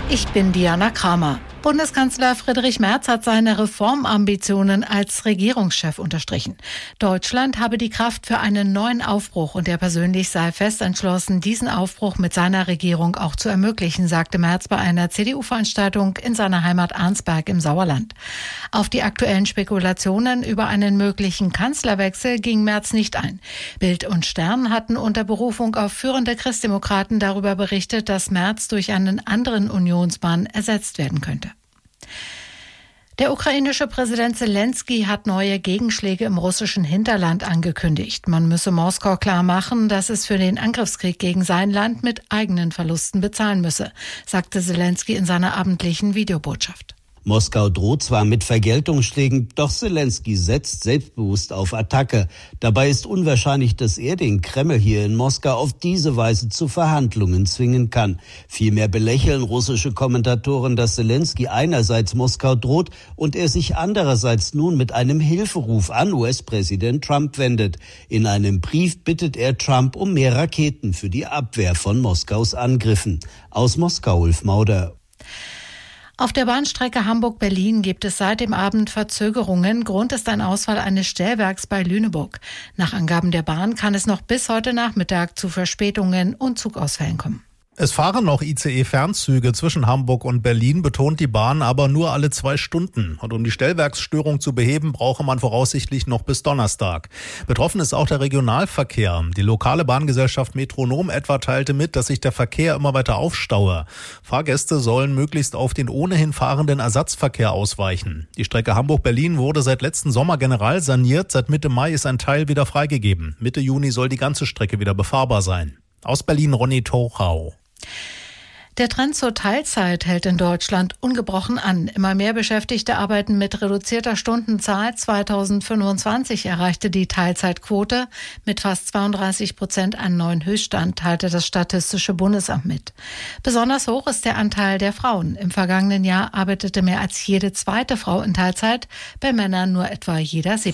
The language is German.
Ich bin Diana Kramer. Bundeskanzler Friedrich Merz hat seine Reformambitionen als Regierungschef unterstrichen. Deutschland habe die Kraft für einen neuen Aufbruch und er persönlich sei fest entschlossen, diesen Aufbruch mit seiner Regierung auch zu ermöglichen, sagte Merz bei einer CDU-Veranstaltung in seiner Heimat Arnsberg im Sauerland. Auf die aktuellen Spekulationen über einen möglichen Kanzlerwechsel ging Merz nicht ein. Bild und Stern hatten unter Berufung auf führende Christdemokraten darüber berichtet, dass Merz durch einen anderen Unionsmann ersetzt werden könnte. Der ukrainische Präsident Selenskyj hat neue Gegenschläge im russischen Hinterland angekündigt. Man müsse Moskau klar machen, dass es für den Angriffskrieg gegen sein Land mit eigenen Verlusten bezahlen müsse, sagte Selenskyj in seiner abendlichen Videobotschaft. Moskau droht zwar mit Vergeltungsschlägen, doch Selenskyj setzt selbstbewusst auf Attacke. Dabei ist unwahrscheinlich, dass er den Kreml hier in Moskau auf diese Weise zu Verhandlungen zwingen kann. Vielmehr belächeln russische Kommentatoren, dass Selenskyj einerseits Moskau droht und er sich andererseits nun mit einem Hilferuf an US-Präsident Trump wendet. In einem Brief bittet er Trump um mehr Raketen für die Abwehr von Moskaus Angriffen. Aus Moskau, Ulf Mauder. Auf der Bahnstrecke Hamburg-Berlin gibt es seit dem Abend Verzögerungen. Grund ist ein Ausfall eines Stellwerks bei Lüneburg. Nach Angaben der Bahn kann es noch bis heute Nachmittag zu Verspätungen und Zugausfällen kommen. Es fahren noch ICE-Fernzüge zwischen Hamburg und Berlin, betont die Bahn, aber nur alle 2 Stunden. Und um die Stellwerksstörung zu beheben, brauche man voraussichtlich noch bis Donnerstag. Betroffen ist auch der Regionalverkehr. Die lokale Bahngesellschaft Metronom etwa teilte mit, dass sich der Verkehr immer weiter aufstaue. Fahrgäste sollen möglichst auf den ohnehin fahrenden Ersatzverkehr ausweichen. Die Strecke Hamburg-Berlin wurde seit letzten Sommer general saniert. Seit Mitte Mai ist ein Teil wieder freigegeben. Mitte Juni soll die ganze Strecke wieder befahrbar sein. Aus Berlin Ronny Tochau. Der Trend zur Teilzeit hält in Deutschland ungebrochen an. Immer mehr Beschäftigte arbeiten mit reduzierter Stundenzahl. 2025 erreichte die Teilzeitquote mit fast 32% einen neuen Höchststand, teilte das Statistische Bundesamt mit. Besonders hoch ist der Anteil der Frauen. Im vergangenen Jahr arbeitete mehr als jede zweite Frau in Teilzeit, bei Männern nur etwa jeder 7.